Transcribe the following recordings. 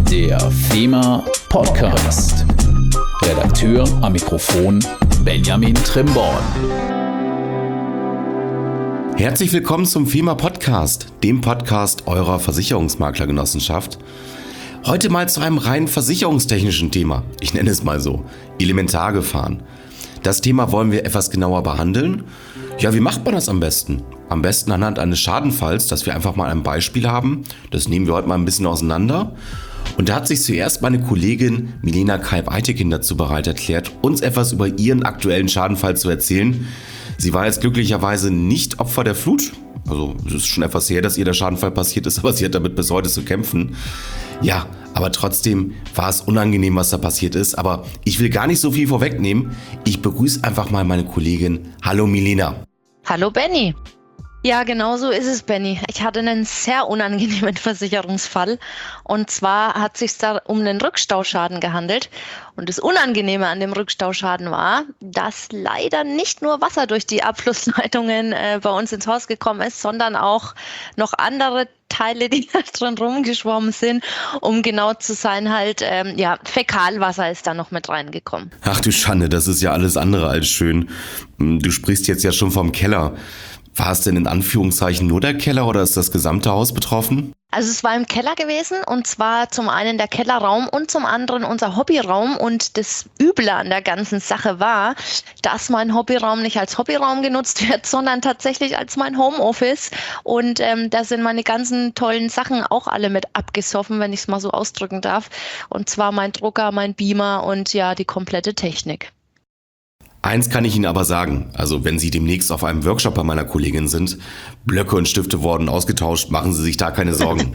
Der FEMA Podcast. Redakteur am Mikrofon Benjamin Trimborn. Herzlich willkommen zum FEMA Podcast, dem Podcast eurer Versicherungsmaklergenossenschaft. Heute mal zu einem rein versicherungstechnischen Thema. Ich nenne es mal so: Elementargefahren. Das Thema wollen wir etwas genauer behandeln. Ja, wie macht man das am besten? Am besten anhand eines Schadenfalls, dass wir einfach mal ein Beispiel haben. Das nehmen wir heute mal ein bisschen auseinander. Und da hat sich zuerst meine Kollegin Milena Kalb-Eitekin dazu bereit erklärt, uns etwas über ihren aktuellen Schadenfall zu erzählen. Sie war jetzt glücklicherweise nicht Opfer der Flut. Also es ist schon etwas her, dass ihr der Schadenfall passiert ist, aber sie hat damit bis heute zu kämpfen. Ja, aber trotzdem war es unangenehm, was da passiert ist. Aber ich will gar nicht so viel vorwegnehmen. Ich begrüße einfach mal meine Kollegin. Hallo Milena. Hallo Benny. Ja, genau so ist es, Benny. Ich hatte einen sehr unangenehmen Versicherungsfall. Und zwar hat es sich da um einen Rückstauschaden gehandelt. Und das Unangenehme an dem Rückstauschaden war, dass leider nicht nur Wasser durch die Abflussleitungen bei uns ins Haus gekommen ist, sondern auch noch andere Teile, die da drin rumgeschwommen sind. Um genau zu sein, Fäkalwasser ist da noch mit reingekommen. Ach du Schande, das ist ja alles andere als schön. Du sprichst jetzt ja schon vom Keller. War es denn in Anführungszeichen nur der Keller oder ist das gesamte Haus betroffen? Also es war im Keller gewesen, und zwar zum einen der Kellerraum und zum anderen unser Hobbyraum. Und das Üble an der ganzen Sache war, dass mein Hobbyraum nicht als Hobbyraum genutzt wird, sondern tatsächlich als mein Homeoffice. Und da sind meine ganzen tollen Sachen auch alle mit abgesoffen, wenn ich es mal so ausdrücken darf. Und zwar mein Drucker, mein Beamer und ja, die komplette Technik. Eins kann ich Ihnen aber sagen, also wenn Sie demnächst auf einem Workshop bei meiner Kollegin sind, Blöcke und Stifte wurden ausgetauscht, machen Sie sich da keine Sorgen.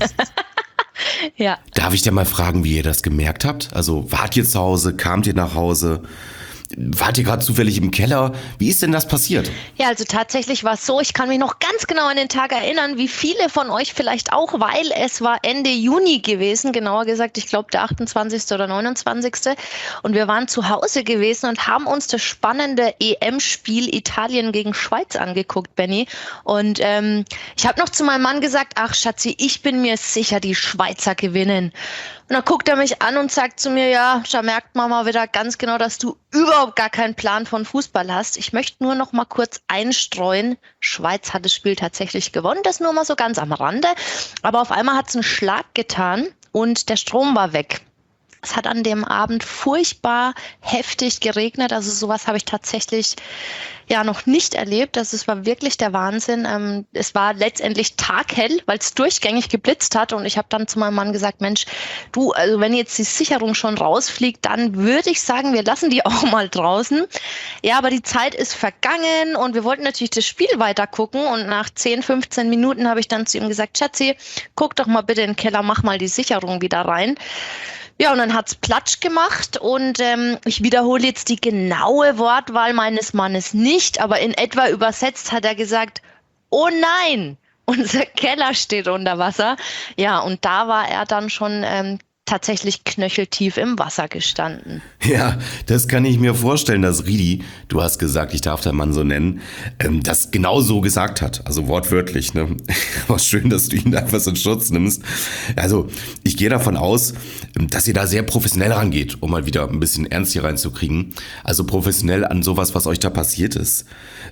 Ja. Darf ich denn mal fragen, wie ihr das gemerkt habt? Also wart ihr zu Hause, kamt ihr nach Hause? Wart ihr gerade zufällig im Keller? Wie ist denn das passiert? Ja, also tatsächlich war es so, ich kann mich noch ganz genau an den Tag erinnern, wie viele von euch vielleicht auch, weil es war Ende Juni gewesen, genauer gesagt, ich glaube der 28. oder 29. Und wir waren zu Hause gewesen und haben uns das spannende EM-Spiel Italien gegen Schweiz angeguckt, Benny. Und ich habe noch zu meinem Mann gesagt: Ach Schatzi, ich bin mir sicher, die Schweizer gewinnen. Und dann guckt er mich an und sagt zu mir: Ja, da merkt man mal wieder ganz genau, dass du überhaupt gar keinen Plan von Fußball hast. Ich möchte nur noch mal kurz einstreuen: Schweiz hat das Spiel tatsächlich gewonnen, das nur mal so ganz am Rande. Aber auf einmal hat es einen Schlag getan und der Strom war weg. Es hat an dem Abend furchtbar heftig geregnet, also sowas habe ich tatsächlich noch nicht erlebt. Also es war wirklich der Wahnsinn. Es war letztendlich taghell, weil es durchgängig geblitzt hat, und ich habe dann zu meinem Mann gesagt: Mensch, du, also wenn jetzt die Sicherung schon rausfliegt, dann würde ich sagen, wir lassen die auch mal draußen. Ja, aber die Zeit ist vergangen und wir wollten natürlich das Spiel weiter gucken, und nach 10, 15 Minuten habe ich dann zu ihm gesagt: Schatzi, guck doch mal bitte in den Keller, mach mal die Sicherung wieder rein. Ja, und dann hat's Platsch gemacht, und ich wiederhole jetzt die genaue Wortwahl meines Mannes nicht, aber in etwa übersetzt hat er gesagt: Oh nein, unser Keller steht unter Wasser. Ja, und da war er dann schon tatsächlich knöcheltief im Wasser gestanden. Ja, das kann ich mir vorstellen, dass Ridi, du hast gesagt, ich darf den Mann so nennen, das genau so gesagt hat, also wortwörtlich, ne? Aber schön, dass du ihn da etwas in Schutz nimmst. Also ich gehe davon aus, dass ihr da sehr professionell rangeht, um mal wieder ein bisschen Ernst hier reinzukriegen. Also professionell an sowas, was euch da passiert ist.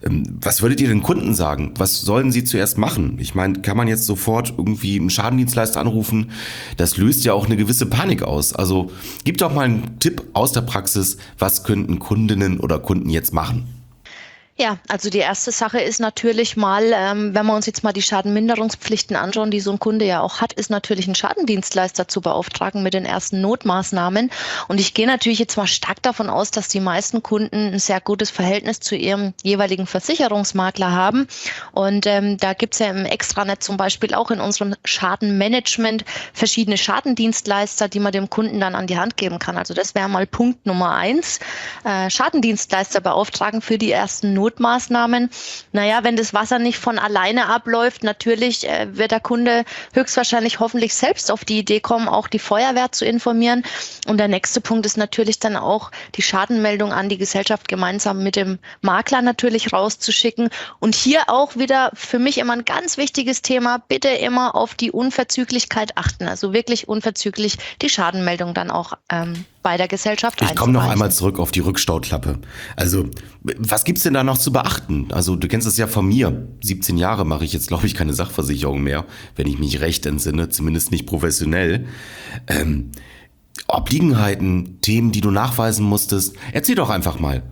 Was würdet ihr den Kunden sagen? Was sollen sie zuerst machen? Ich meine, kann man jetzt sofort irgendwie einen Schadendienstleister anrufen? Das löst ja auch eine gewisse Panik aus. Also gib doch mal einen Tipp aus der Praxis, was könnten Kundinnen oder Kunden jetzt machen? Ja, also die erste Sache ist natürlich mal, wenn wir uns jetzt mal die Schadenminderungspflichten anschauen, die so ein Kunde ja auch hat, ist natürlich ein Schadendienstleister zu beauftragen mit den ersten Notmaßnahmen. Und ich gehe natürlich jetzt mal stark davon aus, dass die meisten Kunden ein sehr gutes Verhältnis zu ihrem jeweiligen Versicherungsmakler haben. Und da gibt's ja im Extranet zum Beispiel auch in unserem Schadenmanagement verschiedene Schadendienstleister, die man dem Kunden dann an die Hand geben kann. Also das wäre mal Punkt Nummer 1. Schadendienstleister beauftragen für die ersten Notmaßnahmen. Notmaßnahmen. Naja, wenn das Wasser nicht von alleine abläuft, natürlich wird der Kunde höchstwahrscheinlich hoffentlich selbst auf die Idee kommen, auch die Feuerwehr zu informieren. Und der nächste Punkt ist natürlich dann auch die Schadenmeldung an die Gesellschaft gemeinsam mit dem Makler natürlich rauszuschicken. Und hier auch wieder für mich immer ein ganz wichtiges Thema, bitte immer auf die Unverzüglichkeit achten. Also wirklich unverzüglich die Schadenmeldung dann auch bei der Gesellschaft Ich komme noch einmal zurück auf die Rückstauklappe. Also, was gibt's denn da noch zu beachten? Also, du kennst es ja von mir. 17 Jahre mache ich jetzt, glaube ich, keine Sachversicherung mehr, wenn ich mich recht entsinne, zumindest nicht professionell. Obliegenheiten, Themen, die du nachweisen musstest. Erzähl doch einfach mal.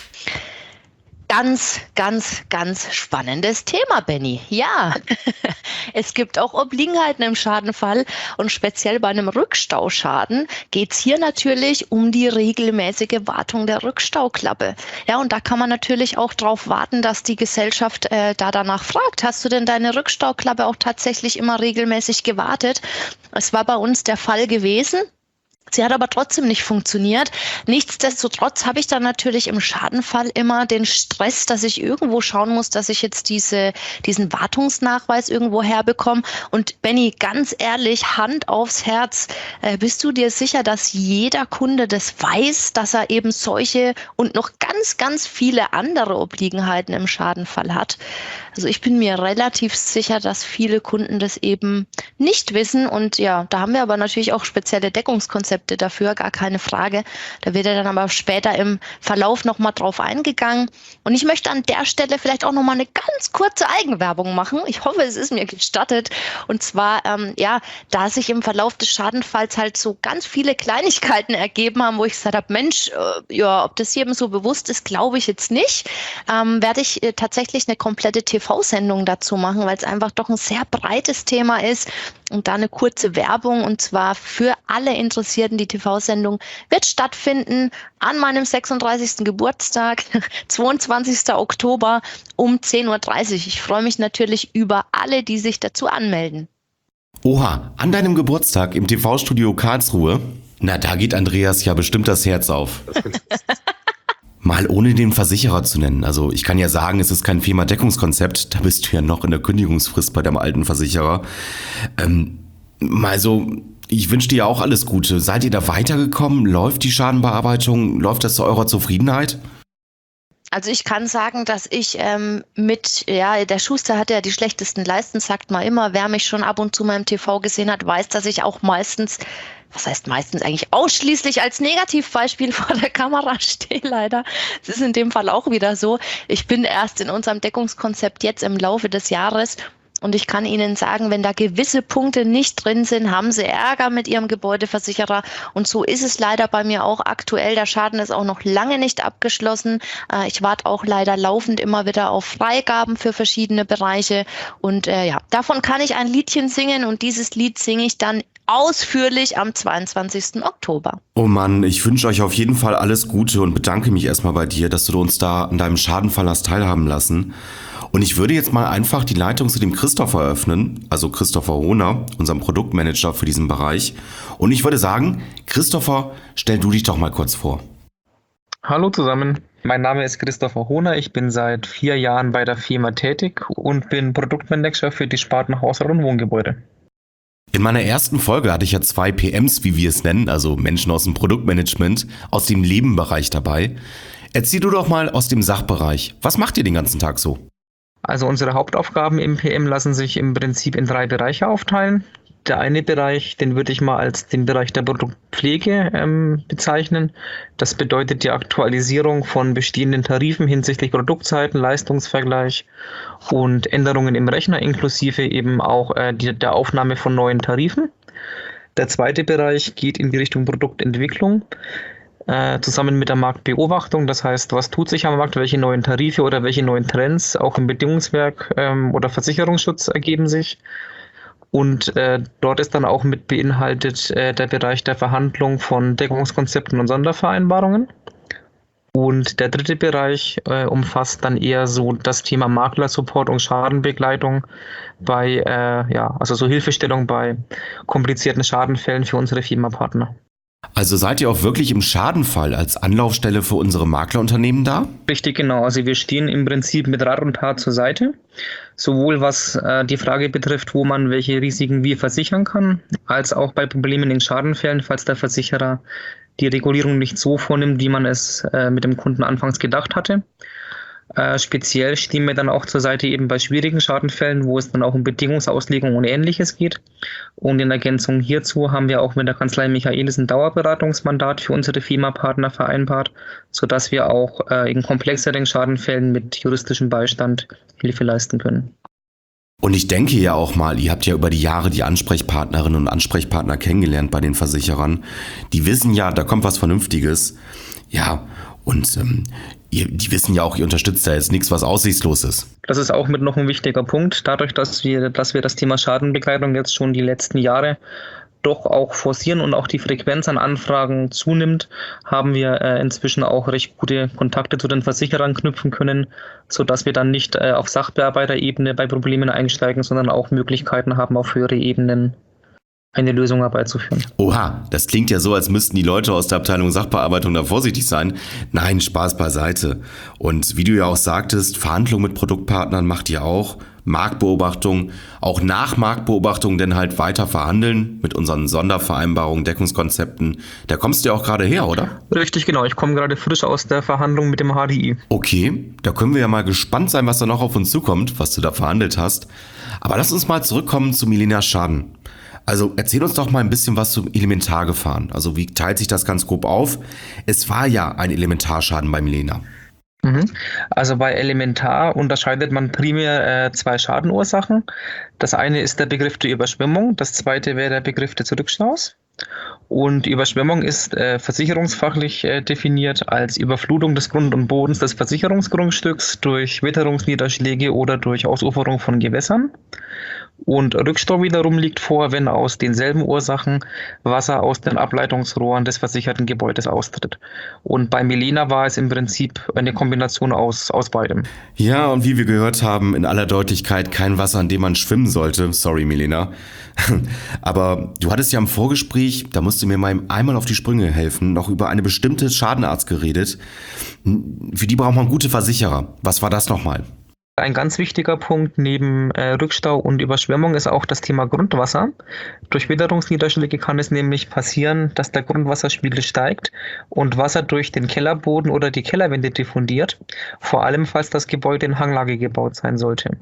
Ganz, ganz, ganz spannendes Thema, Benny. Ja, es gibt auch Obliegenheiten im Schadenfall und speziell bei einem Rückstauschaden geht es hier natürlich um die regelmäßige Wartung der Rückstauklappe. Ja, und da kann man natürlich auch darauf warten, dass die Gesellschaft danach fragt, hast du denn deine Rückstauklappe auch tatsächlich immer regelmäßig gewartet? Es war bei uns der Fall gewesen. Sie hat aber trotzdem nicht funktioniert. Nichtsdestotrotz habe ich dann natürlich im Schadenfall immer den Stress, dass ich irgendwo schauen muss, dass ich jetzt diesen Wartungsnachweis irgendwo herbekomme. Und Benny, ganz ehrlich, Hand aufs Herz, bist du dir sicher, dass jeder Kunde das weiß, dass er eben solche und noch ganz, ganz viele andere Obliegenheiten im Schadenfall hat? Also ich bin mir relativ sicher, dass viele Kunden das eben nicht wissen. Und ja, da haben wir aber natürlich auch spezielle Deckungskonzepte dafür, gar keine Frage. Da wird ja dann aber später im Verlauf nochmal drauf eingegangen. Und ich möchte an der Stelle vielleicht auch nochmal eine ganz kurze Eigenwerbung machen. Ich hoffe, es ist mir gestattet. Und zwar, da sich im Verlauf des Schadenfalls halt so ganz viele Kleinigkeiten ergeben haben, wo ich gesagt habe, Mensch, ob das jedem so bewusst ist, glaube ich jetzt nicht, werde ich tatsächlich eine komplette TV-Sendung dazu machen, weil es einfach doch ein sehr breites Thema ist. Und da eine kurze Werbung, und zwar für alle Interessierten. Die TV-Sendung wird stattfinden an meinem 36. Geburtstag, 22. Oktober um 10.30 Uhr. Ich freue mich natürlich über alle, die sich dazu anmelden. Oha, an deinem Geburtstag im TV-Studio Karlsruhe? Na, da geht Andreas ja bestimmt das Herz auf. Mal ohne den Versicherer zu nennen. Also ich kann ja sagen, es ist kein FEMA-Deckungskonzept. Da bist du ja noch in der Kündigungsfrist bei deinem alten Versicherer. Ich wünsche dir auch alles Gute. Seid ihr da weitergekommen? Läuft die Schadenbearbeitung? Läuft das zu eurer Zufriedenheit? Also ich kann sagen, dass ich der Schuster hat ja die schlechtesten Leisten, sagt man immer. Wer mich schon ab und zu mal im TV gesehen hat, weiß, dass ich auch eigentlich ausschließlich als Negativbeispiel vor der Kamera stehe, leider. Es ist in dem Fall auch wieder so. Ich bin erst in unserem Deckungskonzept jetzt im Laufe des Jahres. Und ich kann Ihnen sagen, wenn da gewisse Punkte nicht drin sind, haben Sie Ärger mit Ihrem Gebäudeversicherer. Und so ist es leider bei mir auch aktuell. Der Schaden ist auch noch lange nicht abgeschlossen. Ich warte auch leider laufend immer wieder auf Freigaben für verschiedene Bereiche. Und davon kann ich ein Liedchen singen. Und dieses Lied singe ich dann ausführlich am 22. Oktober. Oh Mann, ich wünsche euch auf jeden Fall alles Gute und bedanke mich erstmal bei dir, dass du uns da an deinem Schadenfall hast teilhaben lassen. Und ich würde jetzt mal einfach die Leitung zu dem Christopher öffnen, also Christopher Hohner, unserem Produktmanager für diesen Bereich. Und ich würde sagen, Christopher, stell du dich doch mal kurz vor. Hallo zusammen, mein Name ist Christopher Hohner, ich bin seit 4 Jahren bei der Firma tätig und bin Produktmanager für die Sparten Hausrat und Wohngebäude. In meiner ersten Folge hatte ich ja 2 PMs, wie wir es nennen, also Menschen aus dem Produktmanagement, aus dem Lebenbereich dabei. Erzähl du doch mal aus dem Sachbereich. Was macht ihr den ganzen Tag so? Also unsere Hauptaufgaben im PM lassen sich im Prinzip in 3 Bereiche aufteilen. Der eine Bereich, den würde ich mal als den Bereich der Produktpflege bezeichnen. Das bedeutet die Aktualisierung von bestehenden Tarifen hinsichtlich Produktzeiten, Leistungsvergleich und Änderungen im Rechner, inklusive eben auch der Aufnahme von neuen Tarifen. Der zweite Bereich geht in die Richtung Produktentwicklung. Zusammen mit der Marktbeobachtung, das heißt, was tut sich am Markt, welche neuen Tarife oder welche neuen Trends auch im Bedingungswerk oder Versicherungsschutz ergeben sich. Und dort ist dann auch mit beinhaltet der Bereich der Verhandlung von Deckungskonzepten und Sondervereinbarungen. Und der dritte Bereich umfasst dann eher so das Thema Maklersupport und Schadenbegleitung bei, so Hilfestellung bei komplizierten Schadenfällen für unsere Firmenpartner. Also seid ihr auch wirklich im Schadenfall als Anlaufstelle für unsere Maklerunternehmen da? Richtig, genau. Also wir stehen im Prinzip mit Rat und Tat zur Seite, sowohl was die Frage betrifft, wo man welche Risiken wie versichern kann, als auch bei Problemen in Schadenfällen, falls der Versicherer die Regulierung nicht so vornimmt, wie man es mit dem Kunden anfangs gedacht hatte. Speziell stehen wir dann auch zur Seite eben bei schwierigen Schadenfällen, wo es dann auch um Bedingungsauslegung und Ähnliches geht. Und in Ergänzung hierzu haben wir auch mit der Kanzlei Michaelis ein Dauerberatungsmandat für unsere FEMA-Partner vereinbart, sodass wir auch in komplexeren Schadenfällen mit juristischem Beistand Hilfe leisten können. Und ich denke ja auch mal, ihr habt ja über die Jahre die Ansprechpartnerinnen und Ansprechpartner kennengelernt bei den Versicherern. Die wissen ja, da kommt was Vernünftiges. Ja, und die wissen ja auch, ihr unterstützt da jetzt nichts, was aussichtslos ist. Das ist auch mit noch ein wichtiger Punkt. Dadurch, dass wir das Thema Schadenbegleitung jetzt schon die letzten Jahre doch auch forcieren und auch die Frequenz an Anfragen zunimmt, haben wir inzwischen auch recht gute Kontakte zu den Versicherern knüpfen können, sodass wir dann nicht auf Sachbearbeiterebene bei Problemen einsteigen, sondern auch Möglichkeiten haben, auf höhere Ebenen eine Lösung herbeizuführen. Oha, das klingt ja so, als müssten die Leute aus der Abteilung Sachbearbeitung da vorsichtig sein. Nein, Spaß beiseite. Und wie du ja auch sagtest, Verhandlungen mit Produktpartnern macht ihr auch, Marktbeobachtung, auch nach Marktbeobachtung denn halt weiter verhandeln mit unseren Sondervereinbarungen, Deckungskonzepten. Da kommst du ja auch gerade her, oder? Richtig, genau. Ich komme gerade frisch aus der Verhandlung mit dem HDI. Okay, da können wir ja mal gespannt sein, was da noch auf uns zukommt, was du da verhandelt hast. Aber lass uns mal zurückkommen zu Milena Schaden. Also erzähl uns doch mal ein bisschen was zum Elementargefahren. Also wie teilt sich das ganz grob auf? Es war ja ein Elementarschaden bei Milena. Also bei Elementar unterscheidet man primär zwei Schadenursachen. Das eine ist der Begriff der Überschwemmung, das zweite wäre der Begriff des Rückstaus. Und Überschwemmung ist versicherungsfachlich definiert als Überflutung des Grund- und Bodens des Versicherungsgrundstücks durch Witterungsniederschläge oder durch Ausuferung von Gewässern. Und Rückstau wiederum liegt vor, wenn aus denselben Ursachen Wasser aus den Ableitungsrohren des versicherten Gebäudes austritt. Und bei Milena war es im Prinzip eine Kombination aus beidem. Ja, und wie wir gehört haben, in aller Deutlichkeit kein Wasser, in dem man schwimmen sollte. Sorry, Milena. Aber du hattest ja im Vorgespräch, da musst du mir mal einmal auf die Sprünge helfen, noch über eine bestimmte Schadenart geredet. Für die braucht man gute Versicherer. Was war das nochmal? Ein ganz wichtiger Punkt neben Rückstau und Überschwemmung ist auch das Thema Grundwasser. Durch Witterungsniederschläge kann es nämlich passieren, dass der Grundwasserspiegel steigt und Wasser durch den Kellerboden oder die Kellerwände diffundiert, vor allem falls das Gebäude in Hanglage gebaut sein sollte.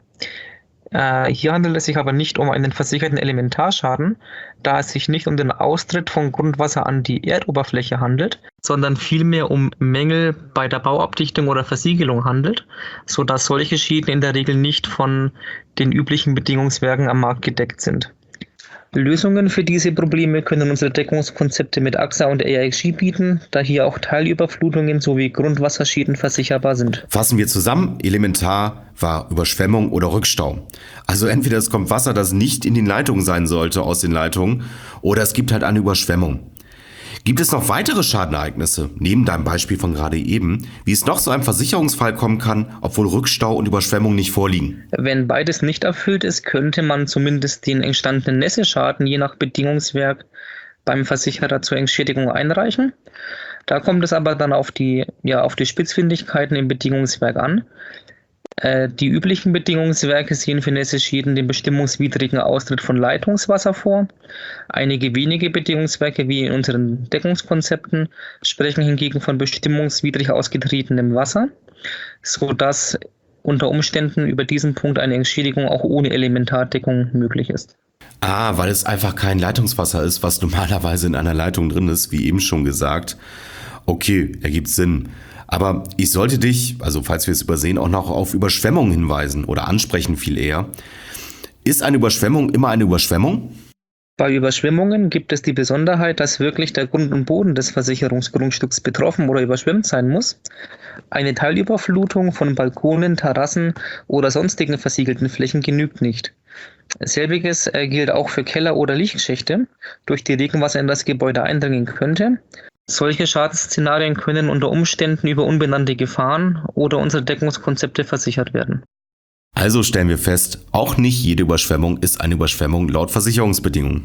Hier handelt es sich aber nicht um einen versicherten Elementarschaden, da es sich nicht um den Austritt von Grundwasser an die Erdoberfläche handelt, sondern vielmehr um Mängel bei der Bauabdichtung oder Versiegelung handelt, sodass solche Schäden in der Regel nicht von den üblichen Bedingungswerken am Markt gedeckt sind. Lösungen für diese Probleme können unsere Deckungskonzepte mit AXA und AIG bieten, da hier auch Teilüberflutungen sowie Grundwasserschäden versicherbar sind. Fassen wir zusammen, Elementar war Überschwemmung oder Rückstau. Also entweder es kommt Wasser, das nicht in den Leitungen sein sollte, aus den Leitungen, oder es gibt halt eine Überschwemmung. Gibt es noch weitere Schadenereignisse, neben deinem Beispiel von gerade eben, wie es noch zu einem Versicherungsfall kommen kann, obwohl Rückstau und Überschwemmung nicht vorliegen? Wenn beides nicht erfüllt ist, könnte man zumindest den entstandenen Nässeschaden je nach Bedingungswerk beim Versicherer zur Entschädigung einreichen. Da kommt es aber dann auf die Spitzfindigkeiten im Bedingungswerk an. Die üblichen Bedingungswerke sehen für Nässeschäden den bestimmungswidrigen Austritt von Leitungswasser vor. Einige wenige Bedingungswerke, wie in unseren Deckungskonzepten, sprechen hingegen von bestimmungswidrig ausgetretenem Wasser, sodass unter Umständen über diesen Punkt eine Entschädigung auch ohne Elementardeckung möglich ist. Weil es einfach kein Leitungswasser ist, was normalerweise in einer Leitung drin ist, wie eben schon gesagt. Okay, ergibt Sinn. Aber ich sollte dich, also falls wir es übersehen, auch noch auf Überschwemmungen hinweisen oder ansprechen viel eher. Ist eine Überschwemmung immer eine Überschwemmung? Bei Überschwemmungen gibt es die Besonderheit, dass wirklich der Grund und Boden des Versicherungsgrundstücks betroffen oder überschwemmt sein muss. Eine Teilüberflutung von Balkonen, Terrassen oder sonstigen versiegelten Flächen genügt nicht. Selbiges gilt auch für Keller- oder Lichtschächte, durch die Regenwasser in das Gebäude eindringen könnte. Solche Schadensszenarien können unter Umständen über unbenannte Gefahren oder unsere Deckungskonzepte versichert werden. Also stellen wir fest, auch nicht jede Überschwemmung ist eine Überschwemmung laut Versicherungsbedingungen.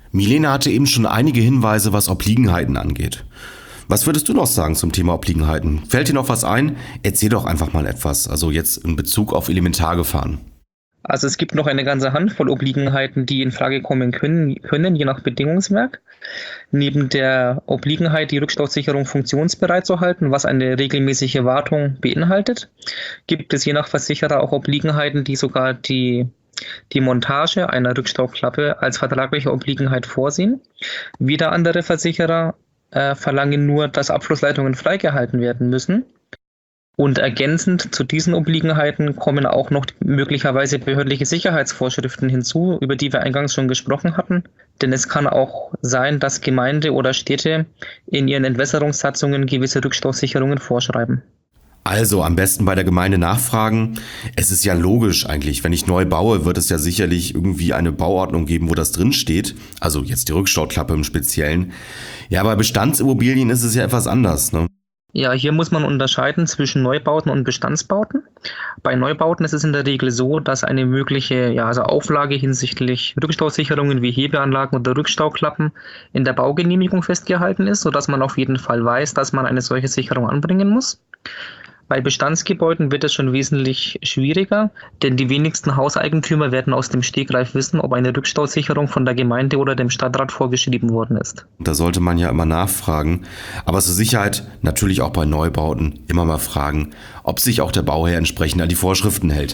Milena hatte eben schon einige Hinweise, was Obliegenheiten angeht. Was würdest du noch sagen zum Thema Obliegenheiten? Fällt dir noch was ein? Erzähl doch einfach mal etwas, also jetzt in Bezug auf Elementargefahren. Also es gibt noch eine ganze Handvoll Obliegenheiten, die in Frage kommen können, je nach Bedingungswerk. Neben der Obliegenheit, die Rückstausicherung funktionsbereit zu halten, was eine regelmäßige Wartung beinhaltet, gibt es je nach Versicherer auch Obliegenheiten, die sogar die Montage einer Rückstauklappe als vertragliche Obliegenheit vorsehen. Wieder andere Versicherer verlangen nur, dass Abflussleitungen freigehalten werden müssen. Und ergänzend zu diesen Obliegenheiten kommen auch noch möglicherweise behördliche Sicherheitsvorschriften hinzu, über die wir eingangs schon gesprochen hatten. Denn es kann auch sein, dass Gemeinde oder Städte in ihren Entwässerungssatzungen gewisse Rückstausicherungen vorschreiben. Also am besten bei der Gemeinde nachfragen. Es ist ja logisch eigentlich, wenn ich neu baue, wird es ja sicherlich irgendwie eine Bauordnung geben, wo das drin steht. Also jetzt die Rückstauklappe im Speziellen. Ja, bei Bestandsimmobilien ist es ja etwas anders, ne? Ja, hier muss man unterscheiden zwischen Neubauten und Bestandsbauten. Bei Neubauten ist es in der Regel so, dass eine mögliche Auflage hinsichtlich Rückstausicherungen wie Hebeanlagen oder Rückstauklappen in der Baugenehmigung festgehalten ist, sodass man auf jeden Fall weiß, dass man eine solche Sicherung anbringen muss. Bei Bestandsgebäuden wird es schon wesentlich schwieriger, denn die wenigsten Hauseigentümer werden aus dem Stegreif wissen, ob eine Rückstausicherung von der Gemeinde oder dem Stadtrat vorgeschrieben worden ist. Da sollte man ja immer nachfragen, aber zur Sicherheit natürlich auch bei Neubauten immer mal fragen, ob sich auch der Bauherr entsprechend an die Vorschriften hält.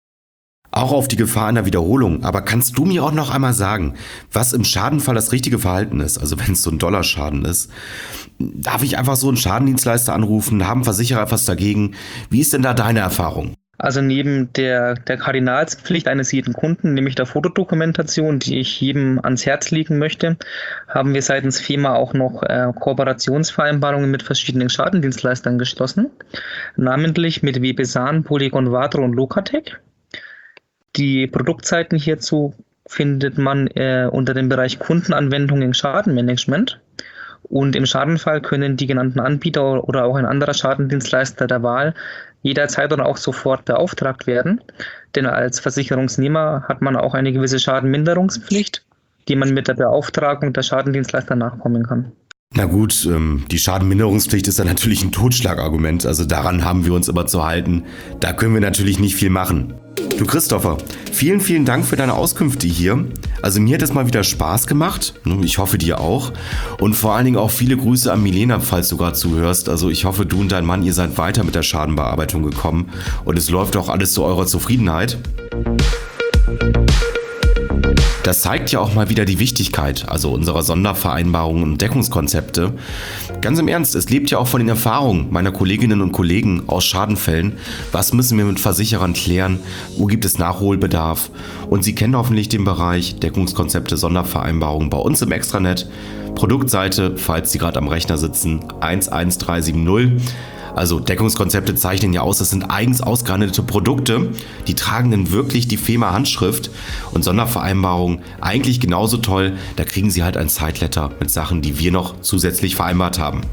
Auch auf die Gefahr einer Wiederholung, aber kannst du mir auch noch einmal sagen, was im Schadenfall das richtige Verhalten ist, also wenn es so ein Dollarschaden ist? Darf ich einfach so einen Schadendienstleister anrufen, haben Versicherer etwas dagegen? Wie ist denn da deine Erfahrung? Also neben der Kardinalspflicht eines jeden Kunden, nämlich der Fotodokumentation, die ich jedem ans Herz legen möchte, haben wir seitens FEMA auch noch Kooperationsvereinbarungen mit verschiedenen Schadendienstleistern geschlossen, namentlich mit Webesan, Polygon Vatro und Lokatech. Die Produktseiten hierzu findet man unter dem Bereich Kundenanwendungen im Schadenmanagement. Und im Schadenfall können die genannten Anbieter oder auch ein anderer Schadendienstleister der Wahl jederzeit oder auch sofort beauftragt werden. Denn als Versicherungsnehmer hat man auch eine gewisse Schadenminderungspflicht, die man mit der Beauftragung der Schadendienstleister nachkommen kann. Na gut, die Schadenminderungspflicht ist dann natürlich ein Totschlagargument, also daran haben wir uns immer zu halten. Da können wir natürlich nicht viel machen. Du Christopher, vielen, vielen Dank für deine Auskünfte hier. Also mir hat es mal wieder Spaß gemacht, ich hoffe dir auch. Und vor allen Dingen auch viele Grüße an Milena, falls du gerade zuhörst. Also ich hoffe, du und dein Mann, ihr seid weiter mit der Schadenbearbeitung gekommen und es läuft auch alles zu eurer Zufriedenheit. Das zeigt ja auch mal wieder die Wichtigkeit, also unserer Sondervereinbarungen und Deckungskonzepte. Ganz im Ernst, es lebt ja auch von den Erfahrungen meiner Kolleginnen und Kollegen aus Schadenfällen. Was müssen wir mit Versicherern klären? Wo gibt es Nachholbedarf? Und Sie kennen hoffentlich den Bereich Deckungskonzepte, Sondervereinbarungen bei uns im Extranet. Produktseite, falls Sie gerade am Rechner sitzen, 11370. Also Deckungskonzepte zeichnen ja aus, das sind eigens ausgehandelte Produkte, die tragen dann wirklich die FEMA-Handschrift und Sondervereinbarungen eigentlich genauso toll, da kriegen Sie halt ein Sideletter mit Sachen, die wir noch zusätzlich vereinbart haben.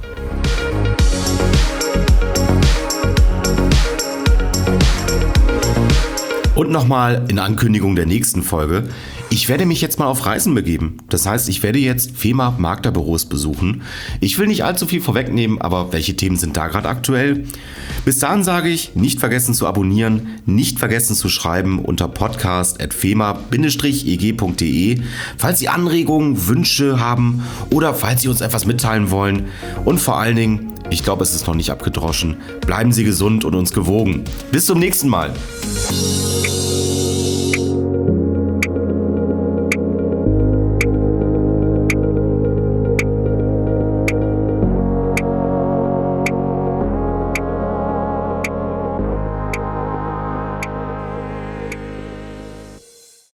Und nochmal in Ankündigung der nächsten Folge. Ich werde mich jetzt mal auf Reisen begeben. Das heißt, ich werde jetzt FEMA Maklerbüros besuchen. Ich will nicht allzu viel vorwegnehmen, aber welche Themen sind da gerade aktuell? Bis dahin sage ich, nicht vergessen zu abonnieren, nicht vergessen zu schreiben unter podcast@fema-eg.de, falls Sie Anregungen, Wünsche haben oder falls Sie uns etwas mitteilen wollen. Und vor allen Dingen, ich glaube, es ist noch nicht abgedroschen, bleiben Sie gesund und uns gewogen. Bis zum nächsten Mal.